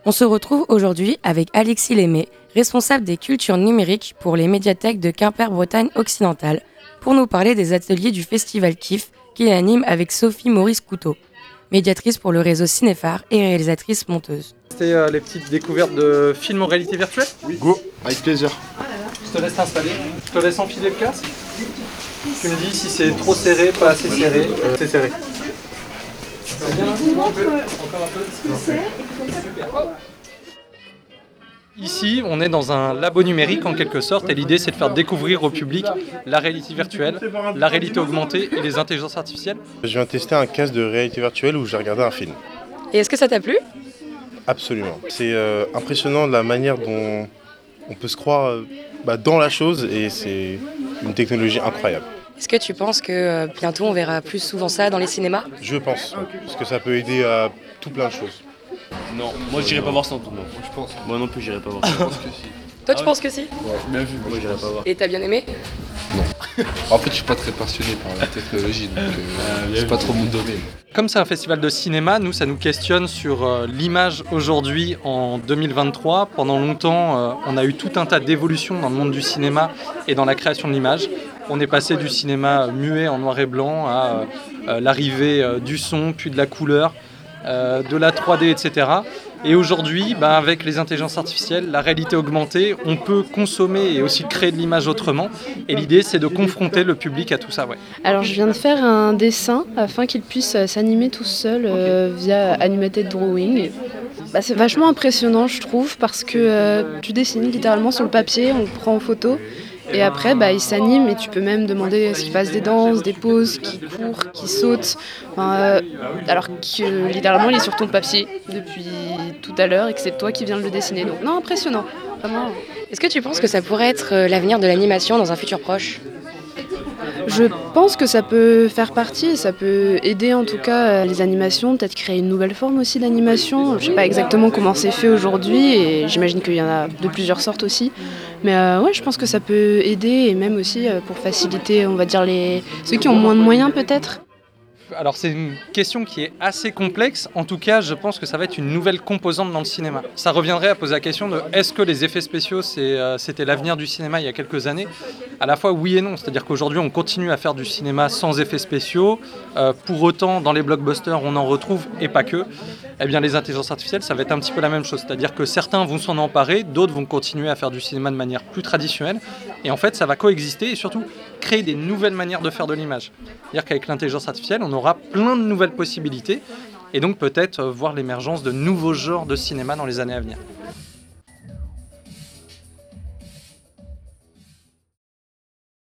On se retrouve aujourd'hui avec Alexis Lémé, responsable des cultures numériques pour les médiathèques de Quimper-Bretagne occidentale, pour nous parler des ateliers du Festival KIF qu'il anime avec Sophie Maurice-Couteau, médiatrice pour le réseau Cinéphare et réalisatrice monteuse. C'était les petites découvertes de films en réalité virtuelle ? Oui, go, avec plaisir. Je te laisse t'installer, je te laisse enfiler le casque. Tu me dis si c'est trop serré, pas assez serré. C'est serré. Ici, on est dans un labo numérique en quelque sorte et l'idée c'est de faire découvrir au public la réalité virtuelle, la réalité augmentée et les intelligences artificielles. Je viens tester un casque de réalité virtuelle où j'ai regardé un film. Et est-ce que ça t'a plu ? Absolument. C'est impressionnant de la manière dont on peut se croire dans la chose et c'est une technologie incroyable. Est-ce que tu penses que bientôt on verra plus souvent ça dans les cinémas ? Je pense, parce que ça peut aider à tout plein de choses. Non, moi j'irai pas voir ça en tout cas. Je pense. Moi non plus j'irai pas voir ça. Je pense que si. Toi tu penses que si ? Ouais, bien vu. Moi j'irai pas voir. Et t'as bien aimé ? En fait, je suis pas très passionné par la technologie, donc c'est pas trop mon domaine. Comme c'est un festival de cinéma, nous ça nous questionne sur l'image aujourd'hui en 2023. Pendant longtemps, on a eu tout un tas d'évolutions dans le monde du cinéma et dans la création de l'image. On est passé du cinéma muet en noir et blanc à l'arrivée du son, puis de la couleur, de la 3D, etc. Et aujourd'hui, avec les intelligences artificielles, la réalité augmentée, on peut consommer et aussi créer de l'image autrement. Et l'idée, c'est de confronter le public à tout ça. Ouais. Alors, je viens de faire un dessin afin qu'il puisse s'animer tout seul via Animated Drawing. C'est vachement impressionnant, je trouve, parce que tu dessines littéralement sur le papier, on le prend en photo. Et après, il s'anime et tu peux même demander ce qu'il fasse des danses, des poses, qu'il court, qu'il saute. Alors que littéralement, il est sur ton papier depuis tout à l'heure et que c'est toi qui viens de le dessiner. Donc non, impressionnant, vraiment. Est-ce que tu penses que ça pourrait être l'avenir de l'animation dans un futur proche ? Je pense que ça peut faire partie, ça peut aider en tout cas les animations, peut-être créer une nouvelle forme aussi d'animation. Je ne sais pas exactement comment c'est fait aujourd'hui et j'imagine qu'il y en a de plusieurs sortes aussi. Mais je pense que ça peut aider et même aussi pour faciliter, on va dire, ceux qui ont moins de moyens peut-être. Alors c'est une question qui est assez complexe. En tout cas, je pense que ça va être une nouvelle composante dans le cinéma. Ça reviendrait à poser la question de est-ce que les effets spéciaux c'était l'avenir du cinéma il y a quelques années ? À la fois oui et non. C'est-à-dire qu'aujourd'hui on continue à faire du cinéma sans effets spéciaux. Pour autant, dans les blockbusters, on en retrouve et pas que. Eh bien, les intelligences artificielles, ça va être un petit peu la même chose. C'est-à-dire que certains vont s'en emparer, d'autres vont continuer à faire du cinéma de manière plus traditionnelle. Et en fait, ça va coexister et surtout créer des nouvelles manières de faire de l'image. C'est-à-dire qu'avec l'intelligence artificielle, on aura plein de nouvelles possibilités et donc peut-être voir l'émergence de nouveaux genres de cinéma dans les années à venir.